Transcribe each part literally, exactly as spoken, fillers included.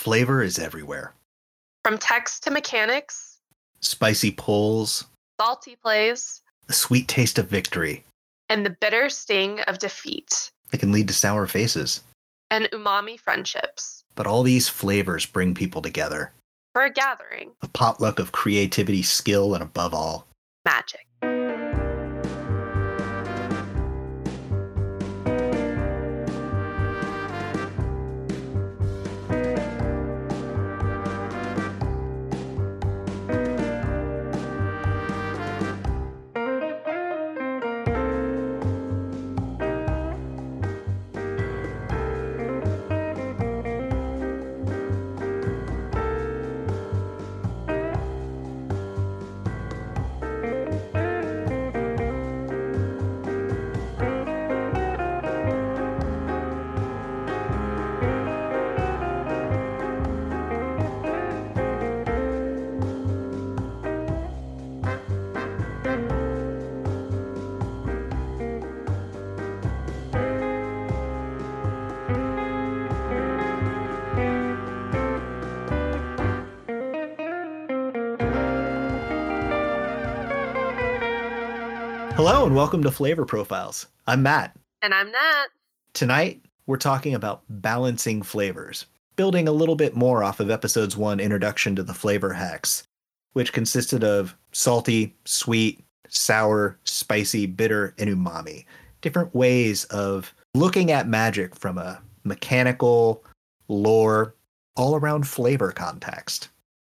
Flavor is everywhere. From text to mechanics, Spicy pulls, salty plays, the sweet taste of victory. And the bitter sting of defeat. It can lead to sour faces. And umami friendships. But all these flavors bring people together. For a gathering. A potluck of creativity, skill, and above all, magic. Hello and welcome to Flavor Profiles. I'm Matt. And I'm Nat. Tonight, we're talking about balancing flavors, building a little bit more off of episode's one introduction to the flavor hex, which consisted of salty, sweet, sour, spicy, bitter, and umami. Different ways of looking at magic from a mechanical, lore, all-around flavor context.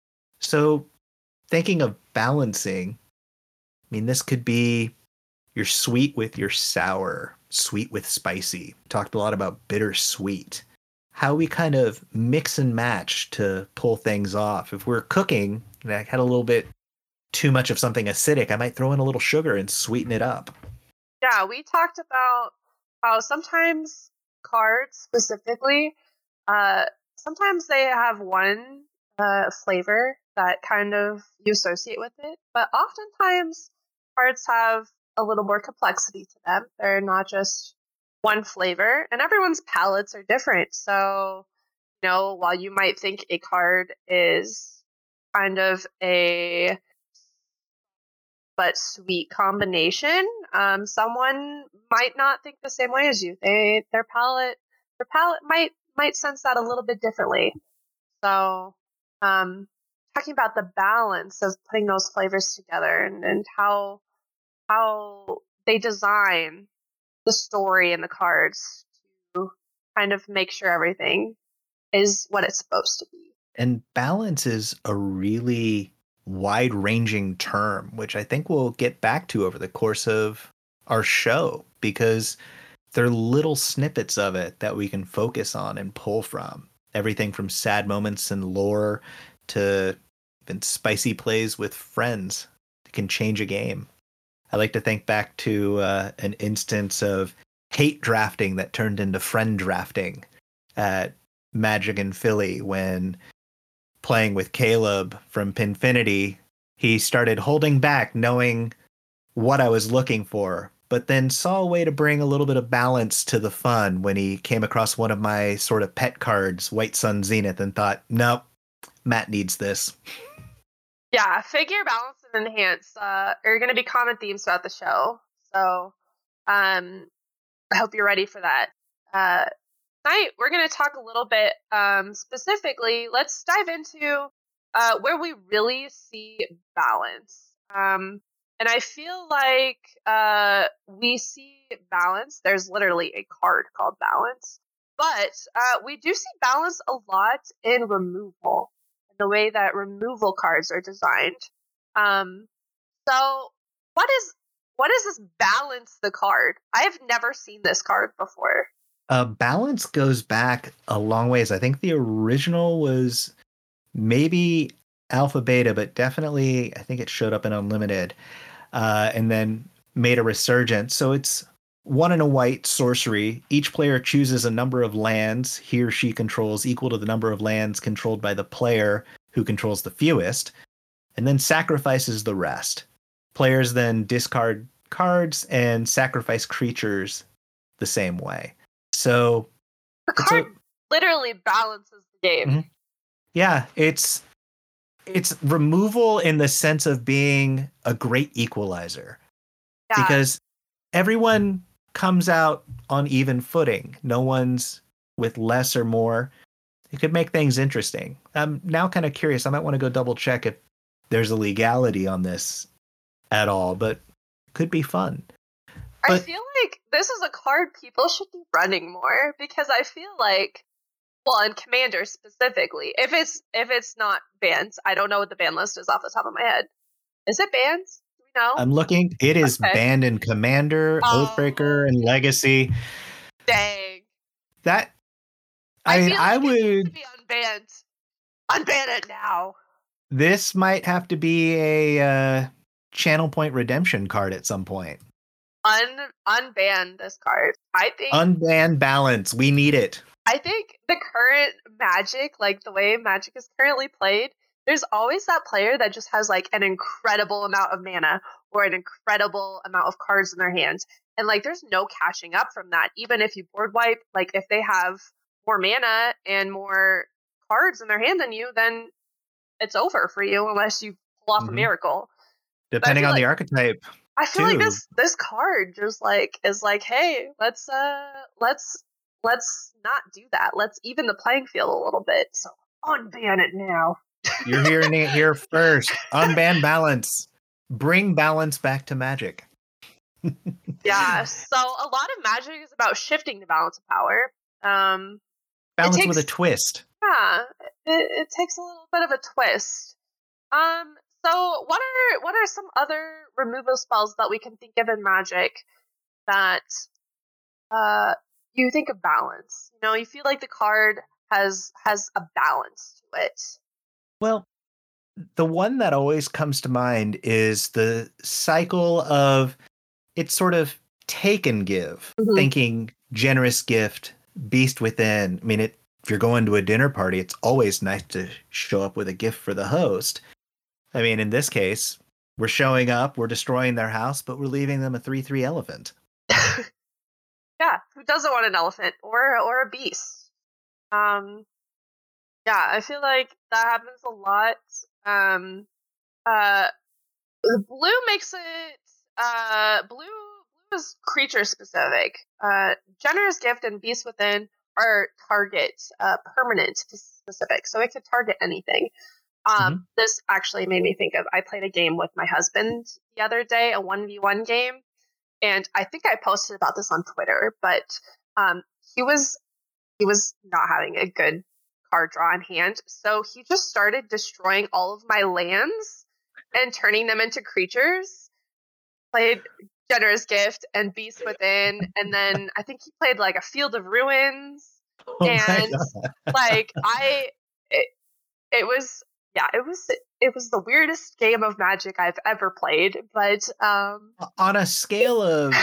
So, thinking of balancing, I mean, this could be your sweet with your sour, sweet with spicy. Talked a lot about bittersweet. How we kind of mix and match to pull things off. If we're cooking and I had a little bit too much of something acidic, I might throw in a little sugar and sweeten it up. Yeah, we talked about how sometimes cards specifically, uh, sometimes they have one uh, flavor that kind of you associate with it, but oftentimes cards have a little more complexity to them. They're not just one flavor, and everyone's palates are different. So, you know, while you might think a card is kind of a but sweet combination, um, someone might not think the same way as you. They their palate their palate might might sense that a little bit differently. So, um, talking about the balance of putting those flavors together and, and how how they design the story and the cards to kind of make sure everything is what it's supposed to be. And balance is a really wide-ranging term, which I think we'll get back to over the course of our show, because there are little snippets of it that we can focus on and pull from. Everything from sad moments and lore to even spicy plays with friends that can change a game. I like to think back to uh, an instance of hate drafting that turned into friend drafting at Magic in Philly when, playing with Caleb from Pinfinity, he started holding back knowing what I was looking for, but then saw a way to bring a little bit of balance to the fun when he came across one of my sort of pet cards, White Sun Zenith, and thought, nope, Matt needs this. Yeah, figure, balance, and enhance uh, are going to be common themes throughout the show. So um, I hope you're ready for that. Uh, tonight, we're going to talk a little bit um, specifically. Let's dive into uh, where we really see balance. Um, and I feel like uh, we see balance. There's literally a card called Balance. But uh, we do see balance a lot in removal. The way that removal cards are designed. Um, so what is what is this balance the card? I have never seen this card before. Uh, balance goes back a long ways. I think the original was maybe Alpha Beta, but definitely I think it showed up in Unlimited uh, and then made a resurgence. So it's one and a white sorcery. Each player chooses a number of lands he or she controls equal to the number of lands controlled by the player who controls the fewest, and then sacrifices the rest. Players then discard cards and sacrifice creatures the same way. So the card a, literally balances the game. Mm-hmm. Yeah, it's it's removal in the sense of being a great equalizer Yeah, because everyone comes out on even footing. No one's with less or more. It could make things interesting. I'm now kind of curious. I might want to go double check if there's a legality on this at all, but it could be fun. I But feel like this is a card people should be running more because I feel like, well, in Commander specifically, if it's if it's not banned, I don't know what the ban list is off the top of my head. Is it banned? Do we know? I'm looking. It is Okay. banned in Commander, Oathbreaker, Oh, and Legacy. dang. That I I mean, feel I like it needs to would. be unbanned. Unban it now. This might have to be a uh, channel point redemption card at some point. Un unban this card. I think Unban balance. We need it. I think the current Magic, like the way Magic is currently played, there's always that player that just has like an incredible amount of mana or an incredible amount of cards in their hands. And like there's no cashing up from that. Even if you board wipe, like if they have more mana and more cards in their hand than you, then it's over for you unless you pull off a hmm miracle. But I Depending feel on the like archetype, I feel like too. this this card just like is like, hey, let's uh let's let's not do that. Let's even the playing field a little bit. So unban it now. You're hearing it here first. Unban balance. Bring balance back to Magic. Yeah. So a lot of Magic is about shifting the balance of power. Um, it Balance with a takes twist. yeah, it, it takes a little bit of a twist. Um, so what are what are some other removal spells that we can think of in Magic that uh, you think of balance. You know, you feel like the card has has a balance to it. Well, the one that always comes to mind is the cycle of it's sort of take and give, Mm-hmm. thinking generous gift, beast within. I mean, it, if you're going to a dinner party, it's always nice to show up with a gift for the host. I mean, in this case, we're showing up, we're destroying their house, but we're leaving them a three three elephant. Yeah, who doesn't want an elephant or or a beast? Um, yeah, I feel like that happens a lot. Um, uh, the blue makes it. Uh, blue blue is creature specific. Uh, generous gift and beast within are target uh, permanent specific, so it could target anything. Um, Mm-hmm. this actually made me think of I played a game with my husband the other day, a one v one game, and I think I posted about this on Twitter, but um, he was he was not having a good card draw in hand, so he just started destroying all of my lands and turning them into creatures. Played Generous Gift and Beast Within, and then I think he played like a Field of Ruins, Oh my and god! like I it, it was yeah it was it was the weirdest game of Magic I've ever played, but um On a scale of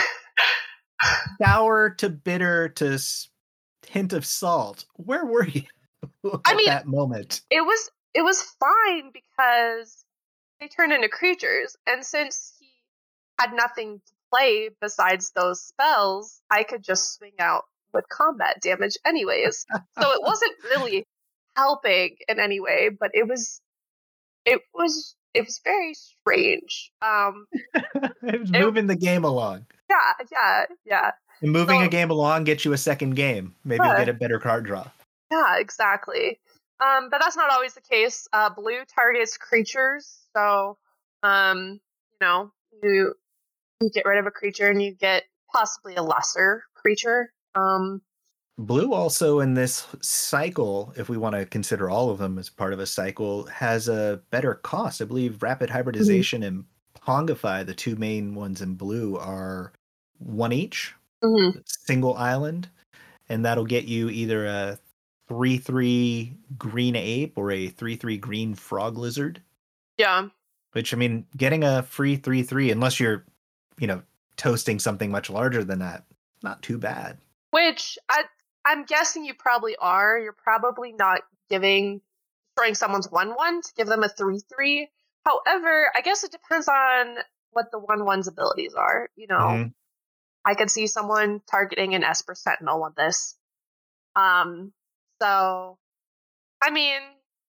sour to bitter to s- hint of salt, where were you I at mean that moment? it was it was fine because they turned into creatures, and since he had nothing to play besides those spells, I could just swing out with combat damage anyways, so it wasn't really helping in any way, but it was it was it was very strange. um It was it, moving the game along. yeah, yeah, yeah. And moving a So game along gets you a second game. Maybe you'll uh, get a better card draw. yeah, exactly. Um, but that's not always the case. Uh, blue targets creatures, so um, you know, you you get rid of a creature and you get possibly a lesser creature. Um, Blue also in this cycle, if we want to consider all of them as part of a cycle, has a better cost. I believe Rapid mhm. Hybridization and Pongify, the two main ones in blue, are one each, Mhm. single island, and that'll get you either a three three green ape or a three three green frog lizard. Yeah, Which, I mean, getting a free three three, unless you're, you know, toasting something much larger than that, not too bad. which I I'm guessing you probably are. You're probably not giving destroying someone's one one to give them a three three. However, I guess it depends on what the one one's abilities are. You know, hmm I could see someone targeting an Esper Sentinel with this. Um, so I mean,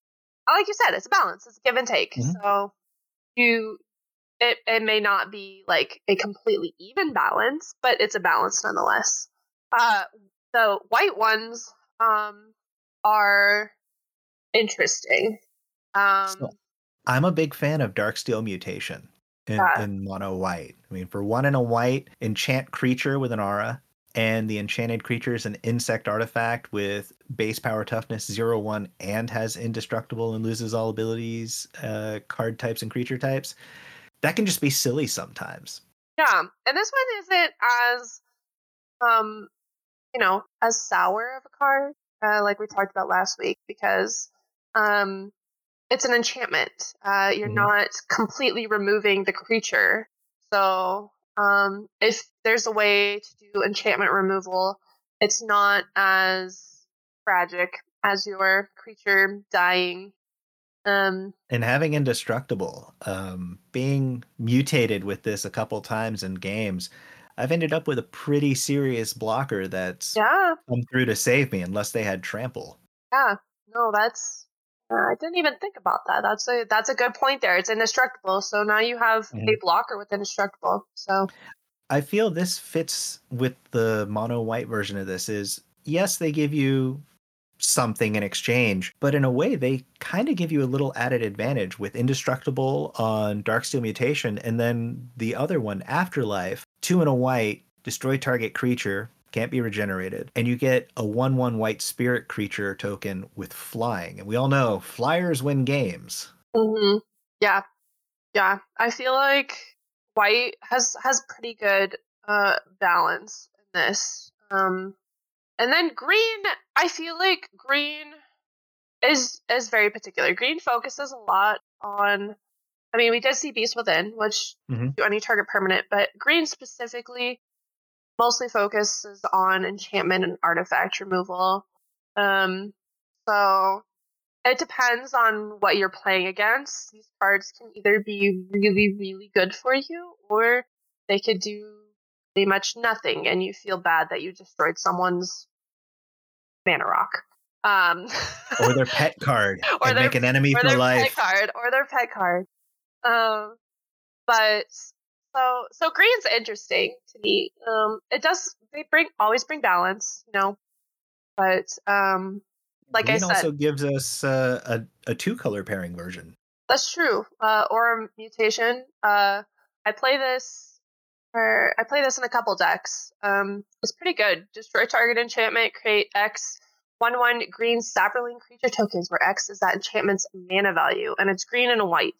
like you said, it's a balance. It's a give and take. Mhm. So you it it may not be like a completely even balance, but it's a balance nonetheless. Uh, the white ones um are interesting. So Um, I'm a big fan of Darksteel Mutation in, yeah, in mono white. I mean, for one and a white, enchant creature with an aura, and the enchanted creature is an insect artifact with base power toughness zero one and has indestructible and loses all abilities, uh, card types, and creature types. That can just be silly sometimes. yeah, and this one isn't as um you know as sour of a card uh, like we talked about last week because um it's an enchantment. Uh, you're Mhm. not completely removing the creature. So um, if there's a way to do enchantment removal, it's not as tragic as your creature dying. Um, And having indestructible, um, being mutated with this a couple times in games, I've ended up with a pretty serious blocker that's yeah, come through to save me unless they had trample. yeah. No, that's. Uh, I didn't even think about that. That's a that's a good point there. It's indestructible, so now you have a Mhm. blocker with indestructible. So I feel this fits with the mono white version of this is yes, they give you something in exchange, but in a way they kind of give you a little added advantage with indestructible on Darksteel Mutation and then the other one, Afterlife, two and a white, destroy target creature, can't be regenerated, and you get a one one white spirit creature token with flying. And we all know flyers win games. hmm yeah, yeah, I feel like white has has pretty good uh balance in this. Um and then green, I feel like green is is very particular. Green focuses a lot on I mean, we did see Beast Within, which Mhm. do any target permanent, but green specifically mostly focuses on enchantment and artifact removal. Um so it depends on what you're playing against. These cards can either be really, really good for you, or they could do pretty much nothing, and you feel bad that you destroyed someone's mana rock, um, Or their pet card or and their make an enemy or for their pet life. card, or their pet card. Um, but so so green's interesting to me. Um, it does they bring always bring balance, you know, but um, like I Green said, also gives us uh, a, a two color pairing version. that's true. Uh, or mutation. Uh, I play this, or I play this in a couple decks. Um, it's pretty good. Destroy target enchantment, create X one one green Saproling creature tokens, where X is that enchantment's mana value, and it's green and white.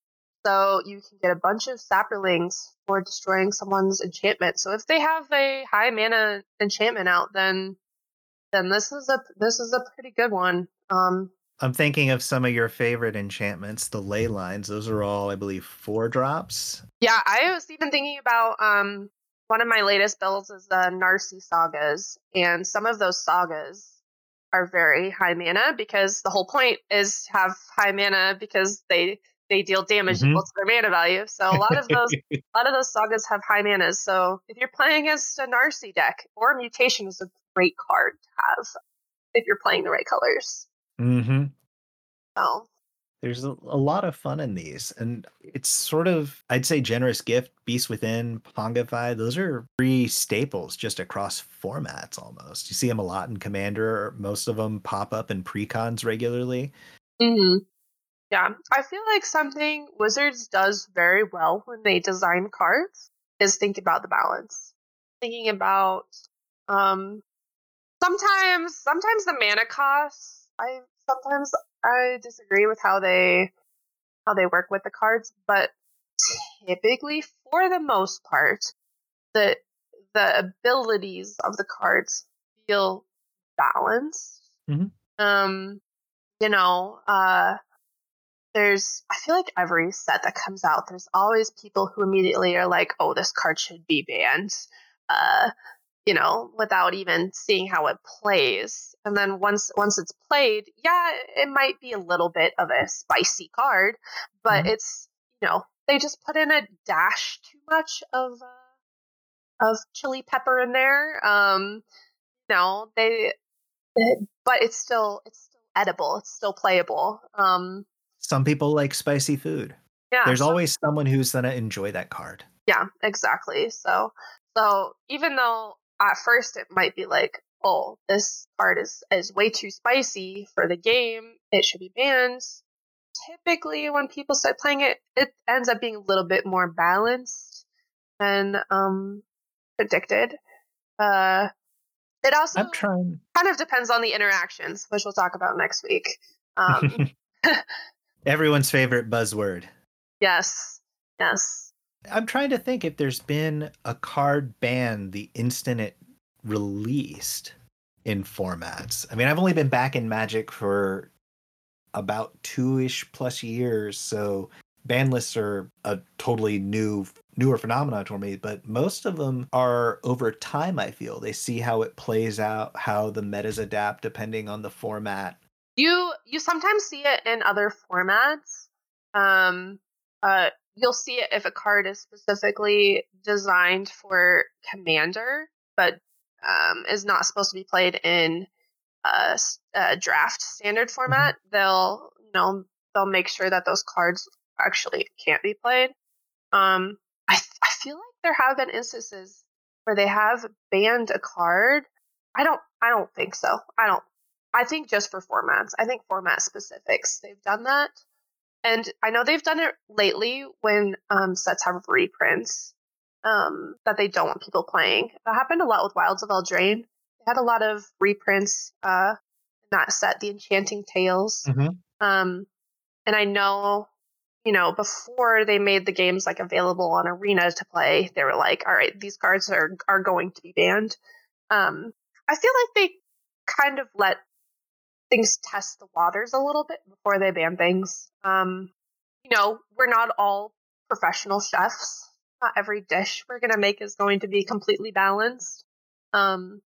So you can get a bunch of Saprolings for destroying someone's enchantment. So if they have a high mana enchantment out, then then this is a this is a pretty good one. Um, I'm thinking of some of your favorite enchantments, the ley lines. Those are all, I believe, four drops. Yeah, I was even thinking about um one of my latest builds is the Narcy sagas, and some of those sagas are very high mana because the whole point is to have high mana because they they deal damage Hmm. equal to their mana value. So a lot of those a lot of those sagas have high manas. So if you're playing against a Narcy deck, or Mutation is a great card to have if you're playing the right colors. Hmm. So There's a, a lot of fun in these, and it's sort of, I'd say, Generous Gift, Beast Within, Pongify. Those are three staples just across formats almost. You see them a lot in Commander. Most of them pop up in precons regularly. mhm. Yeah, I feel like something Wizards does very well when they design cards is think about the balance. Thinking about um sometimes sometimes the mana costs. I sometimes I disagree with how they how they work with the cards, but typically for the most part, the the abilities of the cards feel balanced. Hmm. Um, you know, uh there's I feel like every set that comes out, there's always people who immediately are like, "Oh, this card should be banned," uh, you know, without even seeing how it plays. And then once once it's played, yeah, it might be a little bit of a spicy card, but Hmm. it's you know they just put in a dash too much of uh, of chili pepper in there. Um, no, they, but it's still it's still edible. It's still playable. Um, Some people like spicy food. yeah, There's so always someone who's gonna enjoy that card. yeah, exactly. So, so even though at first it might be like, oh, this card is is way too spicy for the game, it should be banned. Typically, when people start playing it, it ends up being a little bit more balanced than um, predicted. Uh, it also I'm trying. kind of depends on the interactions, which we'll talk about next week. Um, Everyone's favorite buzzword. yes, yes. I'm trying to think if there's been a card banned the instant it released in formats. I mean, I've only been back in Magic for about two-ish plus years, so ban lists are a totally new newer phenomenon for me, but most of them are over time. I feel they see how it plays out, how the metas adapt depending on the format. You you sometimes see it in other formats. Um, uh, you'll see it if a card is specifically designed for Commander, but um, is not supposed to be played in a, s- a draft standard format. They'll you know they'll make sure that those cards actually can't be played. Um, I I feel like there have been instances where they have banned a card. I don't I don't think so. I don't. I think just for formats. I think format specifics. They've done that, and I know they've done it lately when um, sets have reprints um, that they don't want people playing. That happened a lot with Wilds of Eldraine. They had a lot of reprints uh, in that set, the Enchanting Tales. Mm-hmm. Um, and I know, you know, before they made the games like available on Arena to play, they were like, all right, these cards are are going to be banned. Um, I feel like they kind of let things test the waters a little bit before they ban things. Um, you know, we're not all professional chefs. Not every dish we're gonna make is going to be completely balanced. Um,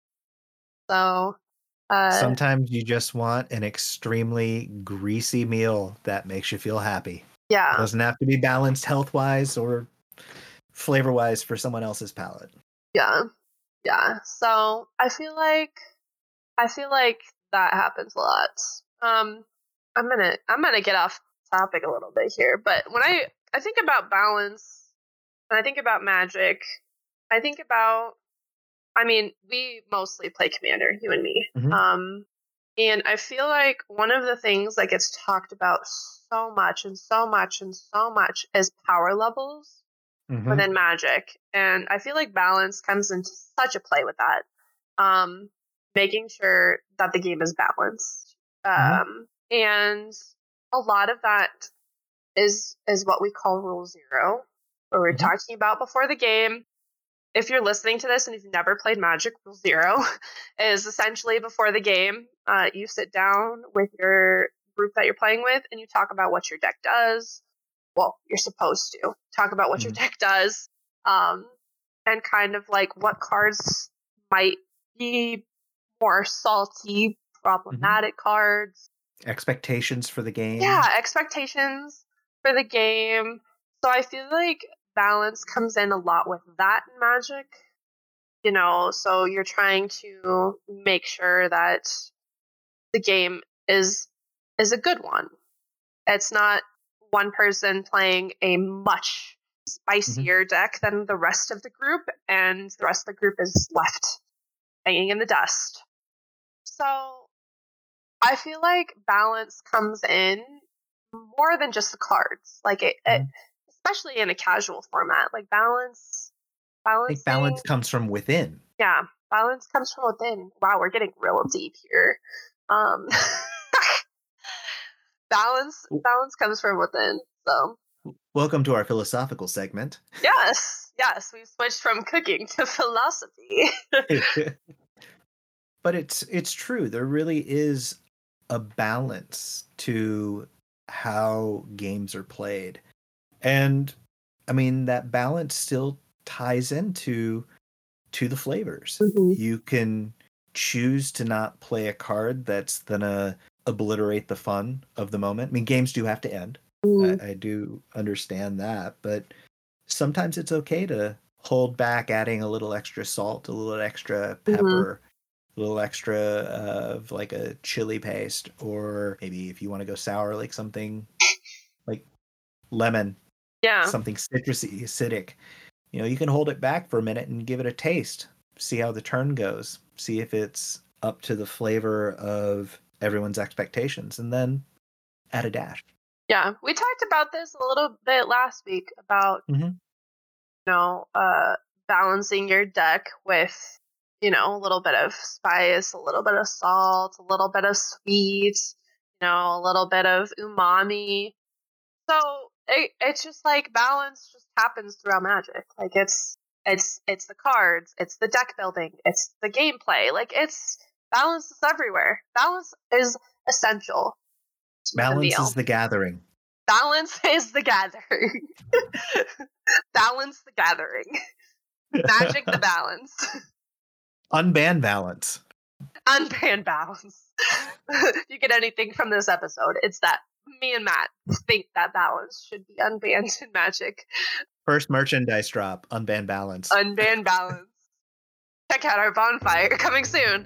so uh, Sometimes you just want an extremely greasy meal that makes you feel happy. It yeah, doesn't have to be balanced health wise or flavor wise for someone else's palate. yeah, yeah. So I feel like I feel like that happens a lot. Um, I'm gonna I'm gonna get off topic a little bit here, but when I I think about balance, and I think about Magic, I think about I mean, we mostly play Commander, you and me. Mhm. Um, and I feel like one of the things that gets talked about so much and so much and so much is power levels Mhm. within Magic. And I feel like balance comes into such a play with that. Um, making sure that the game is balanced. Mhm. Um, and a lot of that is is what we call rule zero, where we're Mhm. talking about before the game. If you're listening to this and you've never played Magic, Rule Zero is essentially before the game, uh, you sit down with your group that you're playing with and you talk about what your deck does. Well, you're supposed to talk about what your Mhm. deck does, um, and kind of like what cards might be more salty, problematic cards. Expectations for the game. Yeah, expectations for the game. So I feel like balance comes in a lot with that in Magic. You know, so you're trying to make sure that the game is is a good one. It's not one person playing a much spicier deck than the rest of the group, and the rest of the group is left hanging in the dust. So I feel like balance comes in more than just the cards. Like it, it Mhm. especially in a casual format. Like balance, I think balance balancing. comes from within. Yeah, balance comes from within. Wow, we're getting real deep here. Um, balance, balance comes from within. So Welcome to our philosophical segment. yes, yes, we've switched from cooking to philosophy. But it's it's true. There really is a balance to how games are played. And I mean that balance still ties into to the flavors. Mhm. You can choose to not play a card that's gonna obliterate the fun of the moment. I mean, games do have to end. Mm. I, I do understand that, but sometimes it's okay to hold back, adding a little extra salt, a little extra Mhm. pepper, a little extra of like a chili paste, or maybe if you want to go sour, like something like lemon, Yeah. something citrusy, acidic. You know, you can hold it back for a minute and give it a taste. See how the turn goes. See if it's up to the flavor of everyone's expectations, and then add a dash. Yeah, we talked about this a little bit last week about, Mm-hmm. you know, uh, balancing your deck with, you know, a little bit of spice, a little bit of salt, a little bit of sweet, you know, a little bit of umami. So it, it's just like balance just happens throughout Magic. Like it's it's it's the cards, it's the deck building, it's the gameplay. Like it's balance is everywhere. Balance is essential to the Balance meal. is the gathering. Balance is the gathering. Balance the gathering. Magic the balance. Unban balance. Unban balance. You get anything from this episode, it's that me and Matt think that balance should be unbanned in Magic. First merchandise drop, unban balance. Unban balance. Check out our bonfire coming soon.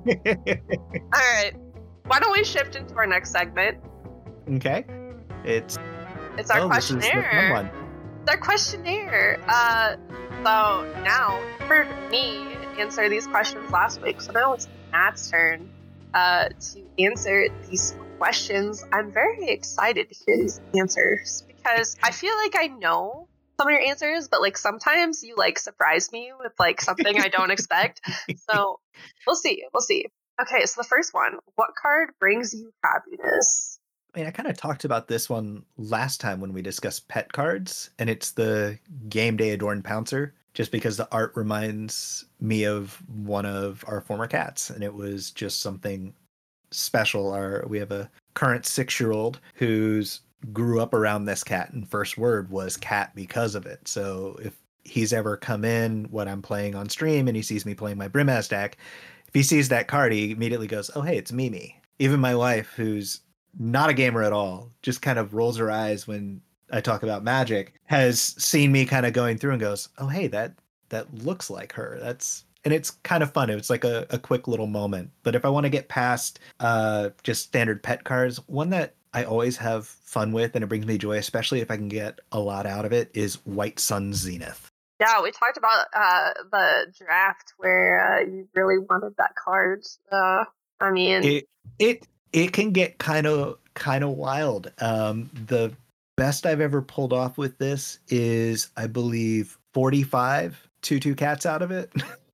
All right. Why don't we shift into our next segment? Okay. It's It's our oh, questionnaire. This is the fun one. It's our questionnaire. Uh, so now you heard me answer these questions last week, so now it's Matt's turn uh, to answer these questions. I'm very excited to hear these answers because I feel like I know some of your answers, but like sometimes you like surprise me with like something I don't expect. So we'll see. We'll see. Okay, so the first one: what card brings you happiness? I mean, I kind of talked about this one last time when we discussed pet cards, and it's the Game Day Adorned Pouncer, just because the art reminds me of one of our former cats, and it was just something special. Our we have a current six-year-old who's grew up around this cat, and first word was cat because of it. So if he's ever come in when I'm playing on stream and he sees me playing my Brimaz deck, if he sees that card, he immediately goes, "Oh, hey, it's Mimi." Even my wife, who's not a gamer at all, just kind of rolls her eyes when I talk about Magic, has seen me kind of going through and goes, "Oh, hey, that that looks like her." That's and it's kind of fun. It's like a, a quick little moment. But if I want to get past uh, just standard pet cards, one that I always have fun with and it brings me joy, especially if I can get a lot out of it, is White Sun Zenith. Yeah, we talked about uh, the draft where uh, you really wanted that card. Uh, I mean, it it it can get kind of kind of wild. Um, the best I've ever pulled off with this is, I believe, forty-five two two cats out of it.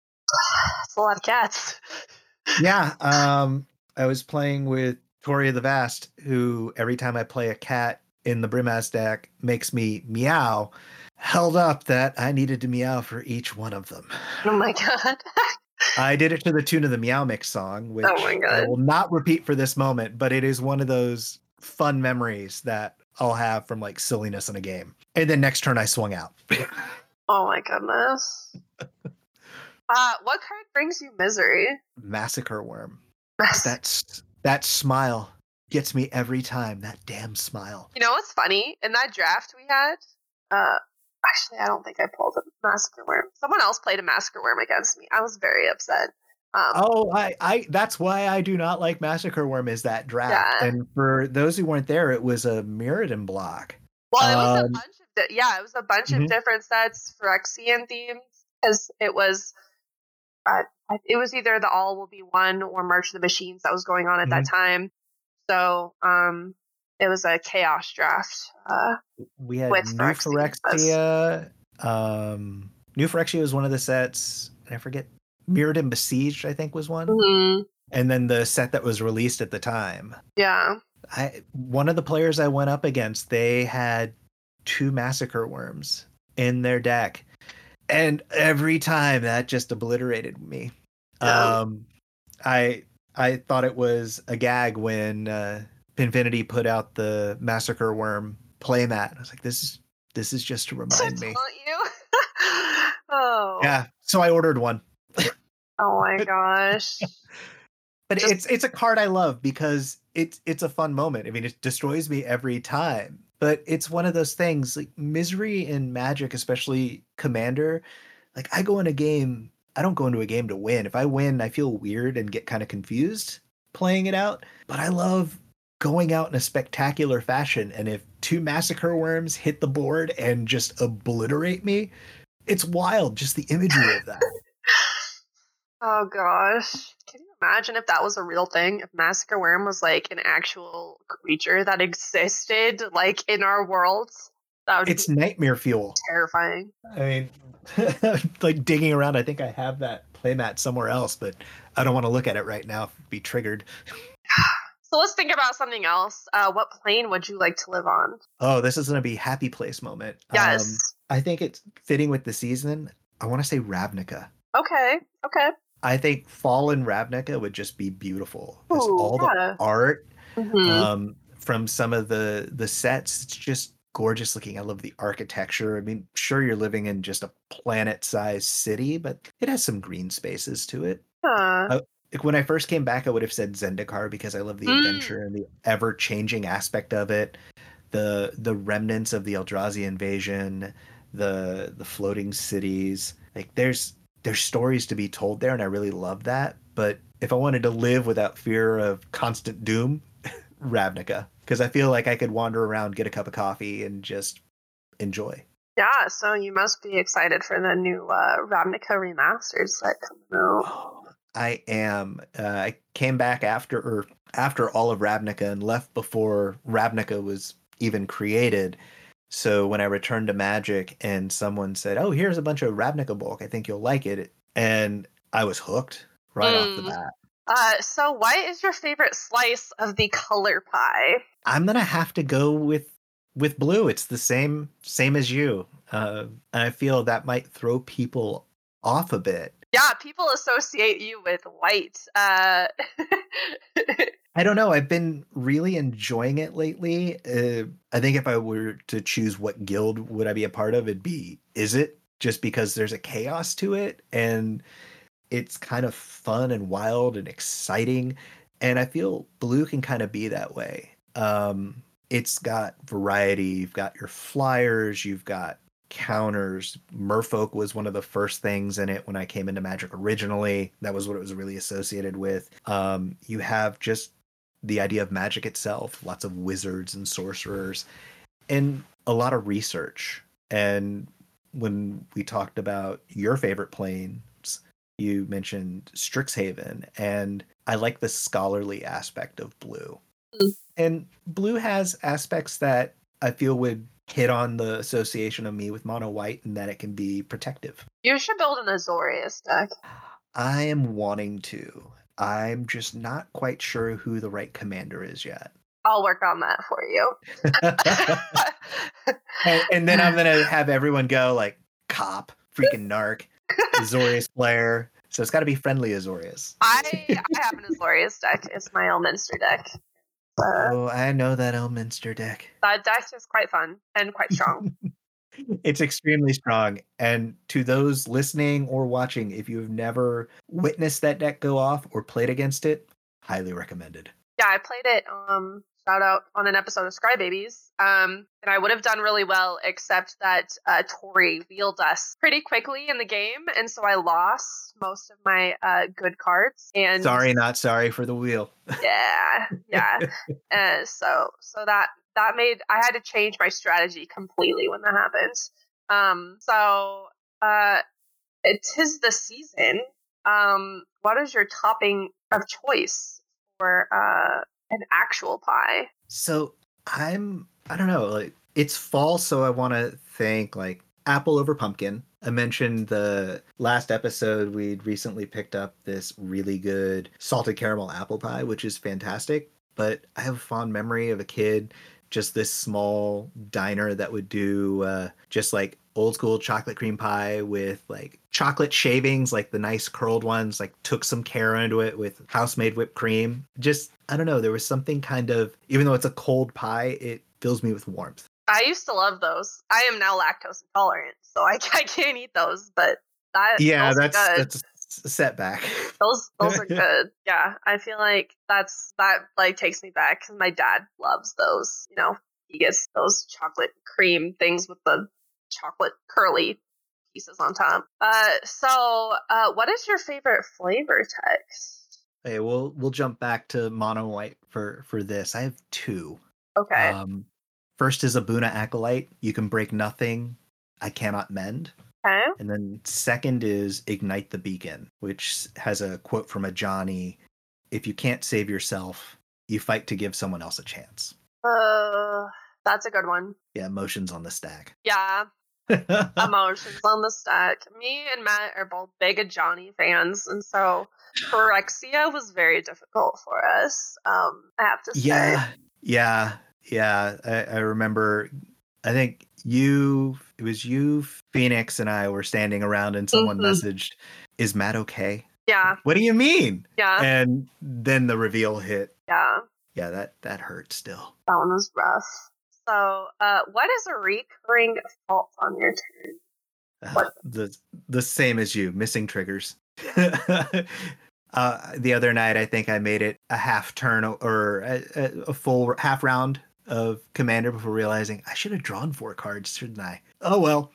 That's a lot of cats. Yeah, um, I was playing with Toria the Vast, who every time I play a cat in the Brimaz deck makes me meow, held up that I needed to meow for each one of them. Oh my god. I did it to the tune of the Meow Mix song, which Oh my God. I will not repeat for this moment, but it is one of those fun memories that I'll have from like silliness in a game. And then next turn I swung out. Oh my goodness. Uh, what card brings you misery? Massacre Worm. That's that smile gets me every time. That damn smile. You know what's funny? In that draft we had, uh, actually, I don't think I pulled a Massacre Worm. Someone else played a Massacre Worm against me. I was very upset. Um, oh, I, I, that's why I do not like Massacre Worm, is that draft. Yeah. And for those who weren't there, it was a Mirrodin block. Well, it was Um, a bunch of, di- yeah, it was a bunch Mhm. of different sets, Phyrexian themes, because it was, uh, it was either the All Will Be One or March of the Machines that was going on at that time. So, um, it was a chaos draft. Uh, we had with New Phyrexia. Phyrexia. Um, New Phyrexia was one of the sets. And I forget. Mirrodin Besieged, I think, was one. mhm, And then the set that was released at the time. yeah. I one of the players I went up against, they had two Massacre Worms in their deck, and every time that just obliterated me. Yeah. Um, I I thought it was a gag when uh, Pinfinity put out the Massacre Worm playmat. I was like, this is this is just to remind To me. taunt you? Oh. Yeah, so I ordered one. Oh my gosh. But Just- it's it's a card I love because it's it's a fun moment. I mean, it destroys me every time. But it's one of those things, like misery in Magic, especially Commander. Like I go in a game I don't go into a game to win. If I win, I feel weird and get kind of confused playing it out. But I love going out in a spectacular fashion. And if two massacre worms hit the board and just obliterate me, it's wild. Just the imagery of that. Oh gosh. Can you imagine if that was a real thing? If Massacre Worm was like an actual creature that existed like in our worlds? That would It's be nightmare fuel. terrifying. I mean, like digging around, I think I have that playmat somewhere else, but I don't want to look at it right now, be triggered. So let's think about something else. Uh, what plane would you like to live on? Oh, this is going to be happy place moment. Yes. Um, I think it's fitting with the season. I want to say Ravnica. Okay. Okay. I think fall in Ravnica would just be beautiful. Just Ooh, all yeah. the art Mhm. um, from some of the the sets. It's just gorgeous looking. I love the architecture. I mean, sure, you're living in just a planet-sized city, but it has some green spaces to it. Huh. Uh, like when I first came back, I would have said Zendikar because I love the Mm. adventure and the ever-changing aspect of it. The the remnants of the Eldrazi invasion, the the floating cities. Like there's there's stories to be told there, and I really love that. But if I wanted to live without fear of constant doom, Ravnica, because I feel like I could wander around, get a cup of coffee, and just enjoy. Yeah, so you must be excited for the new uh, Ravnica remasters that come out. Oh, I am. Uh, I came back after or after all of Ravnica and left before Ravnica was even created. So when I returned to Magic and someone said, "Oh, here's a bunch of Ravnica bulk. I think you'll like it," and I was hooked right off the Mm. bat. Uh, so what is your favorite slice of the color pie? I'm gonna have to go with with blue. It's the same same as you. Uh, and I feel that might throw people off a bit. Yeah, people associate you with white. Uh, I don't know. I've been really enjoying it lately. Uh, I think if I were to choose what guild would I be a part of, it'd be Is It, just because there's a chaos to it and it's kind of fun and wild and exciting. And I feel blue can kind of be that way. Um, it's got variety. You've got your flyers, you've got counters. Merfolk was one of the first things in it when I came into Magic originally. That was what it was really associated with. Um, you have just the idea of Magic itself, lots of wizards and sorcerers, and a lot of research. And when we talked about your favorite planes, you mentioned Strixhaven, and I like the scholarly aspect of blue. Mm. And blue has aspects that I feel would hit on the association of me with mono white, and that it can be protective. You should build an Azorius deck. I am wanting to. I'm just not quite sure who the right commander is yet. I'll work on that for you. and, and then I'm gonna have everyone go like Cop, freaking Narc, Azorius player. So it's got to be friendly Azorius. I I have an Azorius deck. It's my Elminster deck. Uh, oh, I know that Elminster deck. That deck is quite fun and quite strong. It's extremely strong. And to those listening or watching, if you have never witnessed that deck go off or played against it, highly recommended. Yeah, I played it. Um, shout out on an episode of Scry Babies. Um, and I would have done really well, except that uh, Tori wheeled us pretty quickly in the game, and so I lost most of my uh, good cards. And sorry, not sorry for the wheel. yeah, yeah. uh, so, so that that made I had to change my strategy completely when that happened. Um, so uh, it is the season. Um, what is your topping of choice for uh, an actual pie? So I'm, I don't know, like it's fall, so I want to think like apple over pumpkin. I mentioned the last episode we'd recently picked up this really good salted caramel apple pie, which is fantastic. But I have a fond memory of a kid, just this small diner that would do uh, just like old school chocolate cream pie with like chocolate shavings, like the nice curled ones, like took some care into it with house made whipped cream. Just, I don't know, there was something kind of, even though it's a cold pie, it fills me with warmth. I used to love those. I am now lactose intolerant, so I, I can't eat those, but that yeah, those that's are good. that's a setback. Those those are good. Yeah, I feel like that's that like takes me back because my dad loves those. You know, he gets those chocolate cream things with the chocolate curly pieces on top. Uh, so, uh, what is your favorite flavor text? Hey, we'll we'll jump back to mono white for for this. I have two. Okay. Um, first is Abuna Acolyte. You can break nothing. I cannot mend. Okay. And then second is Ignite the Beacon, which has a quote from a Johnny. If you can't save yourself, you fight to give someone else a chance. Uh, that's a good one. Yeah, emotions on the stack. Yeah. Emotions on the stack. Me and Matt are both big Johnny fans, and so Phyrexia was very difficult for us. Um, I have to say. Yeah, yeah, yeah. I, I remember. I think you. It was you, Phoenix, and I were standing around, and someone Mhm. messaged, "Is Matt okay?" Yeah. What do you mean? Yeah. And then the reveal hit. Yeah. Yeah, that that hurt still. That one was rough. So, uh, what is a recurring fault on your turn? Uh, the the same as you, missing triggers. uh, the other night, I think I made it a half turn or a, a full half round of Commander before realizing I should have drawn four cards, shouldn't I? Oh well.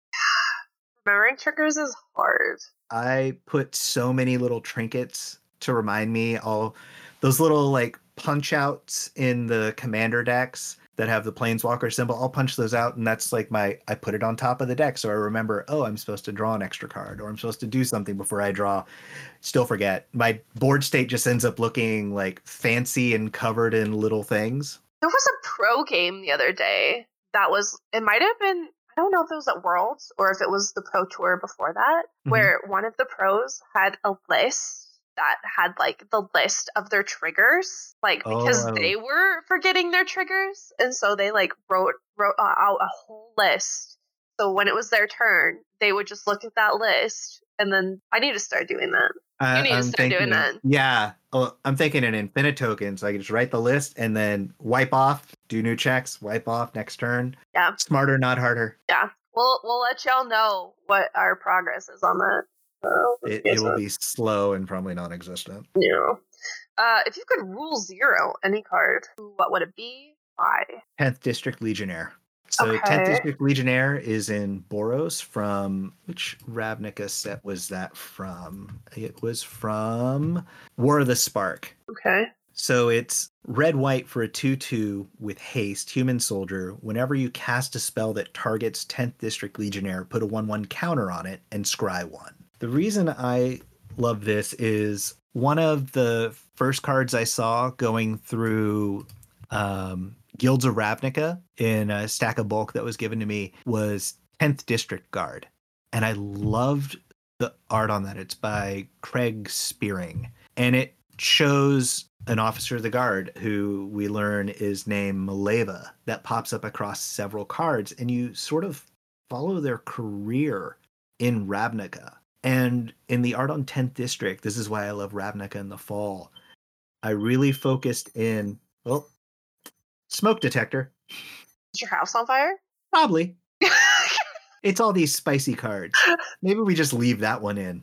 Remembering triggers is hard. I put so many little trinkets to remind me, all those little like punch outs in the Commander decks that have the Planeswalker symbol. I'll punch those out, and that's like my, I put it on top of the deck so I remember, oh, I'm supposed to draw an extra card, or I'm supposed to do something before I draw. Still forget. My board state just ends up looking like fancy and covered in little things. There was a pro game the other day that was, it might have been, I don't know if it was at Worlds or if it was the Pro Tour before that, Mhm. where one of the pros had a list that had like the list of their triggers, like because Oh. they were forgetting their triggers, and so they like wrote wrote uh, out a whole list. So when it was their turn, they would just look at that list, and then I need to start doing that. I, You need to I'm start thinking, doing that. Yeah, oh, I'm thinking an infinite token, so I can just write the list and then wipe off, do new checks, wipe off next turn. Yeah. Smarter, not harder. Yeah, we'll we'll let y'all know what our progress is on that. Uh, It, it will be slow and probably non-existent. Yeah. Uh, if you could rule zero any card, what would it be? Why? tenth District Legionnaire. So Okay. tenth District Legionnaire is in Boros from, which Ravnica set was that from? It was from War of the Spark. Okay. So it's red white for a two two with haste, human soldier. Whenever you cast a spell that targets tenth District Legionnaire, put a one one counter on it and scry one. The reason I love this is one of the first cards I saw going through um, Guilds of Ravnica in a stack of bulk that was given to me was tenth District Guard. And I loved the art on that. It's by Craig Spearing. And it shows an officer of the guard who we learn is named Maleva that pops up across several cards. And you sort of follow their career in Ravnica. And in the art on tenth District, this is why I love Ravnica in the fall. I really focused in, well, smoke detector. Is your house on fire? Probably. It's all these spicy cards. Maybe we just leave that one in.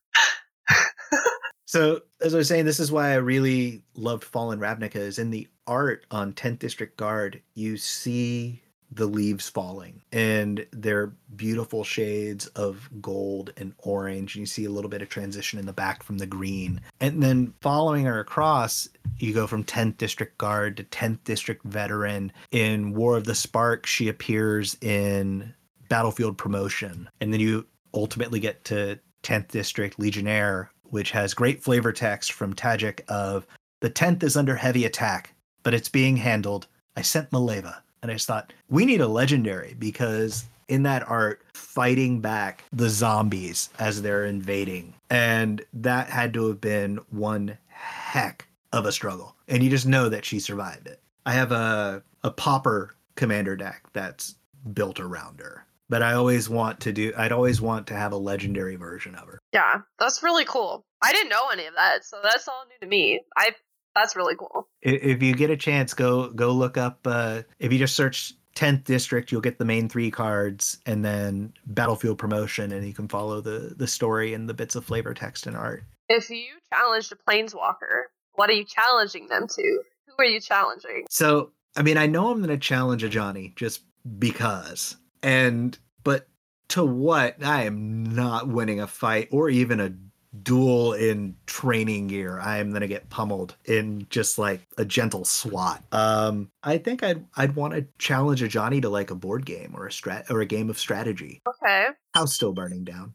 So, as I was saying, this is why I really loved Fallen Ravnica, is in the art on tenth District Guard, you see the leaves falling, and they're beautiful shades of gold and orange, and you see a little bit of transition in the back from the green. And then following her across, you go from tenth District Guard to tenth District Veteran. In War of the Spark, she appears in Battlefield Promotion. And then you ultimately get to tenth District Legionnaire, which has great flavor text from Tajik of, the tenth is under heavy attack, but it's being handled. I sent Maleva. And I just thought, we need a legendary, because in that art, fighting back the zombies as they're invading. And that had to have been one heck of a struggle. And you just know that she survived it. I have a, a pauper commander deck that's built around her. But I always want to do, I'd always want to have a legendary version of her. Yeah, that's really cool. I didn't know any of that, so that's all new to me. I That's really cool. If you get a chance, go go look up. Uh, if you just search tenth District, you'll get the main three cards, and then Battlefield Promotion, and you can follow the the story and the bits of flavor text and art. If you challenged a Planeswalker, what are you challenging them to? Who are you challenging? So, I mean, I know I'm going to challenge a Johnny just because. And, but to what? I am not winning a fight or even a duel in training gear. I am gonna get pummeled in just like a gentle swat. Um, I think I'd I'd want to challenge a Johnny to like a board game or a strat or a game of strategy. Okay. House still burning down.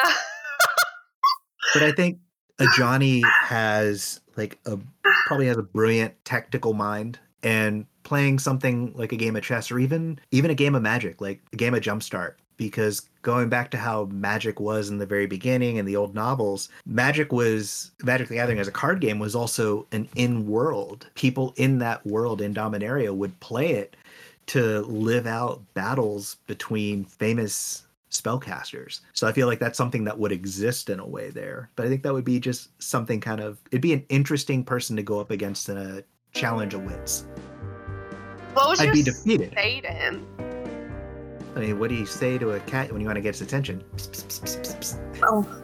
But I think a Johnny has like a probably has a brilliant tactical mind, and playing something like a game of chess or even even a game of Magic, like a game of Jumpstart. Because going back to how Magic was in the very beginning in the old novels, Magic was Magic the Gathering as a card game was also an in-world. People in that world in Dominaria would play it to live out battles between famous spellcasters. So I feel like that's something that would exist in a way there. But I think that would be just something kind of it'd be an interesting person to go up against in a challenge of wits. What would I'd you be defeated. say to him? I mean, what do you say to a cat when you want to get its attention? Psst, psst, psst, psst, psst. Oh,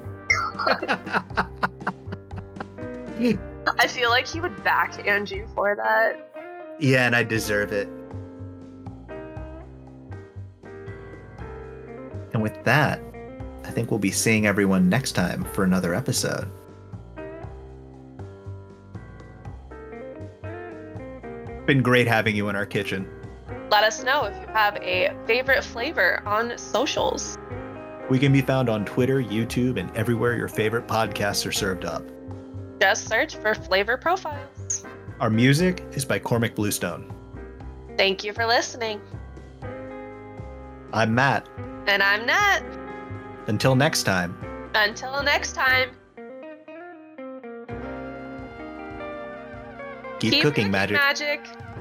I feel like he would backhand you for that. Yeah, and I deserve it. And with that, I think we'll be seeing everyone next time for another episode. Been great having you in our kitchen. Let us know if you have a favorite flavor on socials. We can be found on Twitter, YouTube, and everywhere your favorite podcasts are served up. Just search for Flavor Profiles. Our music is by Cormac Bluestone. Thank you for listening. I'm Matt. And I'm Nat. Until next time. Until next time. Keep, Keep cooking, cooking magic. magic.